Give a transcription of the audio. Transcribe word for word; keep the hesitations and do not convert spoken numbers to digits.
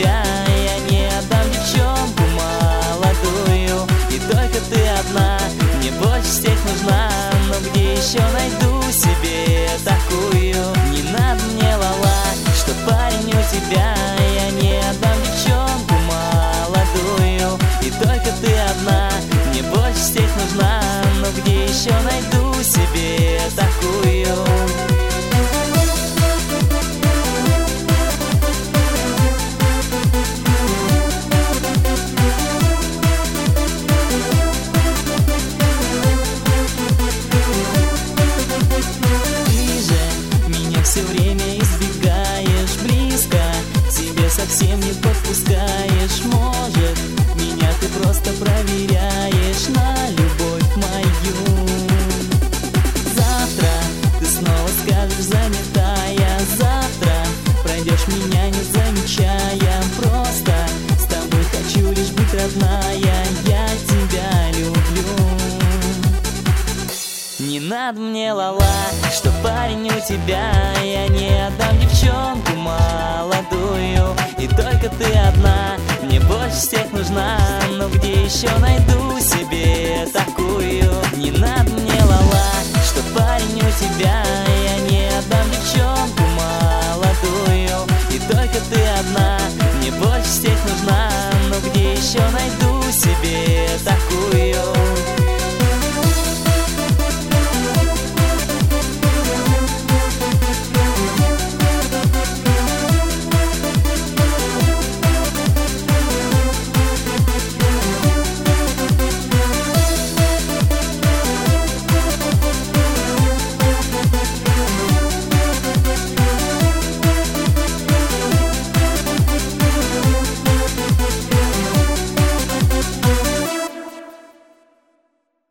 тебя я не отдам девчонку молодую. И только ты одна мне больше всех нужна. Но где еще найду себе такую? Не надо мне лала, что парень у тебя. Я не отдам девчонку молодую. И только ты одна мне больше всех нужна. Но где еще найду себе такую? Все время избегаешь близко, себе совсем не подпускаешь. Может, меня ты просто проверяешь на любовь мою. Завтра ты снова скажешь занятая. Завтра пройдешь меня не замечая. Просто с тобой хочу лишь быть родная. Я тебя люблю. Не надо мне лала, что парень у тебя. Я не отдам девчонку молодую. И только ты одна мне больше всех нужна. Но где еще найду